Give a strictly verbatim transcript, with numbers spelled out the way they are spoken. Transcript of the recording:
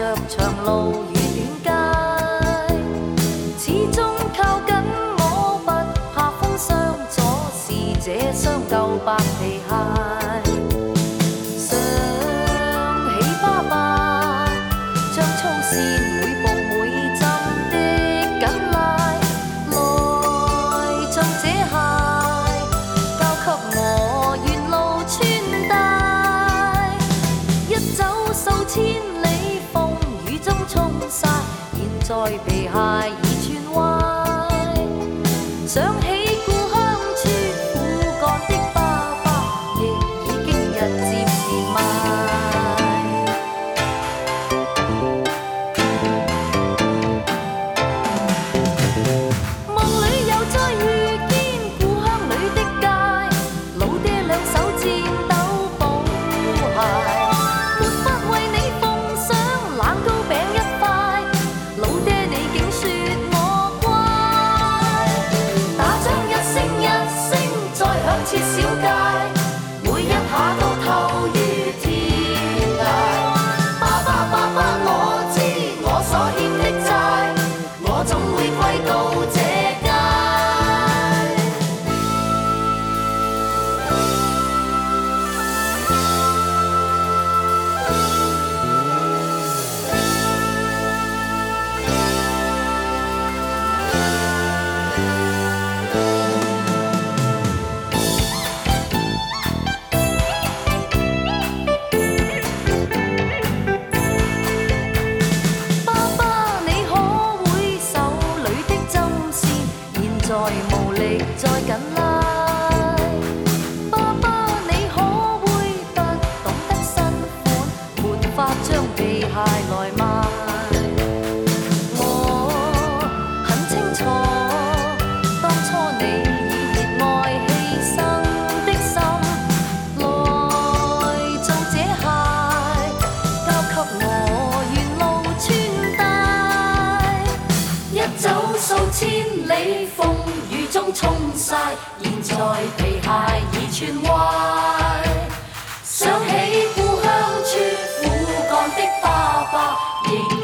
着長路與短街，始終靠緊我，不怕風霜阻，是這雙舊白皮鞋。想起爸爸將粗線每步每針的緊拉，來做這鞋，交給我沿路穿戴。一走數千里，風雨中沖曬，現在皮鞋已穿歪。想起故鄉處苦幹的爸爸，亦已經日漸年邁。夢裏又再遇見故鄉裏的街，老爹兩手戰鬥補鞋，沒法為你奉上冷糕餅一塊，老爹你竟說我乖。打仗一聲一聲再響徹小街，每一下都透於天涯。爸爸爸爸，我知我所欠的債，我總會歸到這街。爸爸，你可會手裏的針線現在無力再緊拉？爸爸，你可會不懂得新款，沒法將皮鞋來賣？我很清楚，當初你以熱愛犧牲的心來做這鞋，交給我沿路穿戴。一走數千里，風雨中沖曬，現在皮鞋已穿歪。想起故鄉處苦幹的爸爸，仍